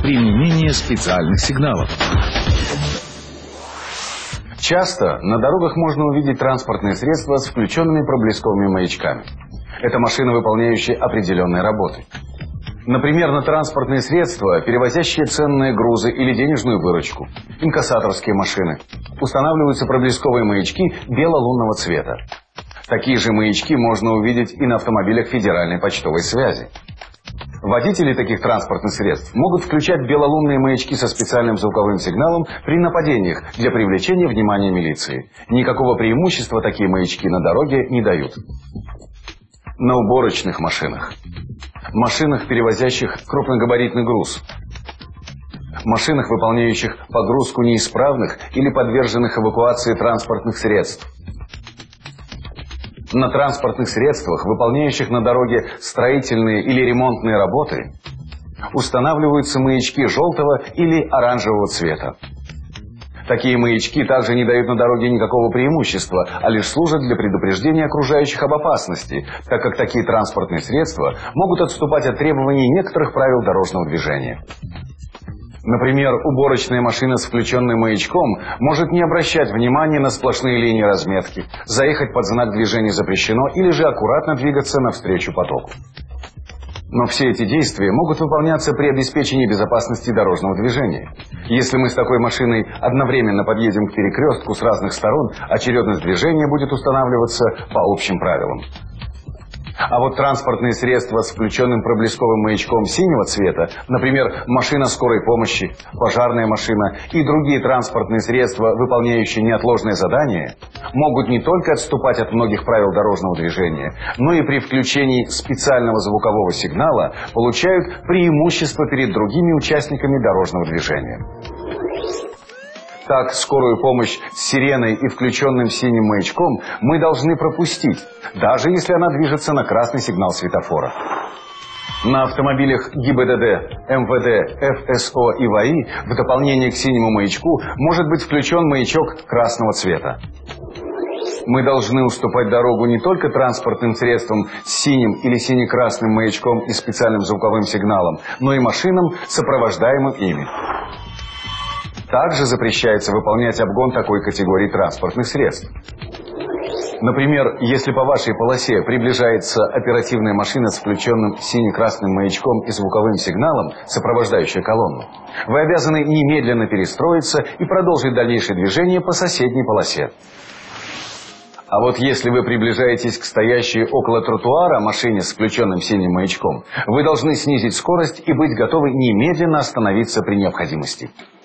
применение специальных сигналов. Часто на дорогах можно увидеть транспортные средства с включенными проблесковыми маячками. Это машины, выполняющие определенные работы. Например, на транспортные средства, перевозящие ценные грузы или денежную выручку, инкассаторские машины, устанавливаются проблесковые маячки белолунного цвета. Такие же маячки можно увидеть и на автомобилях федеральной почтовой связи. Водители таких транспортных средств могут включать белолунные маячки со специальным звуковым сигналом при нападениях для привлечения внимания милиции. Никакого преимущества такие маячки на дороге не дают. На уборочных машинах, машинах, перевозящих крупногабаритный груз, машинах, выполняющих погрузку неисправных или подверженных эвакуации транспортных средств, на транспортных средствах, выполняющих на дороге строительные или ремонтные работы, устанавливаются маячки желтого или оранжевого цвета. Такие маячки также не дают на дороге никакого преимущества, а лишь служат для предупреждения окружающих об опасности, так как такие транспортные средства могут отступать от требований некоторых правил дорожного движения. Например, уборочная машина с включенным маячком может не обращать внимания на сплошные линии разметки, заехать под знак движения запрещено или же аккуратно двигаться навстречу потоку. Но все эти действия могут выполняться при обеспечении безопасности дорожного движения. Если мы с такой машиной одновременно подъедем к перекрестку с разных сторон, очередность движения будет устанавливаться по общим правилам. А вот транспортные средства с включенным проблесковым маячком синего цвета, например, машина скорой помощи, пожарная машина и другие транспортные средства, выполняющие неотложные задания, могут не только отступать от многих правил дорожного движения, но и при включении специального звукового сигнала получают преимущество перед другими участниками дорожного движения. Так, скорую помощь с сиреной и включенным синим маячком мы должны пропустить, даже если она движется на красный сигнал светофора. На автомобилях ГИБДД, МВД, ФСО и ВАИ в дополнение к синему маячку может быть включен маячок красного цвета. Мы должны уступать дорогу не только транспортным средствам с синим или сине-красным маячком и специальным звуковым сигналом, но и машинам, сопровождаемым ими. Также запрещается выполнять обгон такой категории транспортных средств. Например, если по вашей полосе приближается оперативная машина с включенным сине-красным маячком и звуковым сигналом, сопровождающая колонну, вы обязаны немедленно перестроиться и продолжить дальнейшее движение по соседней полосе. А вот если вы приближаетесь к стоящей около тротуара машине с включенным синим маячком, вы должны снизить скорость и быть готовы немедленно остановиться при необходимости.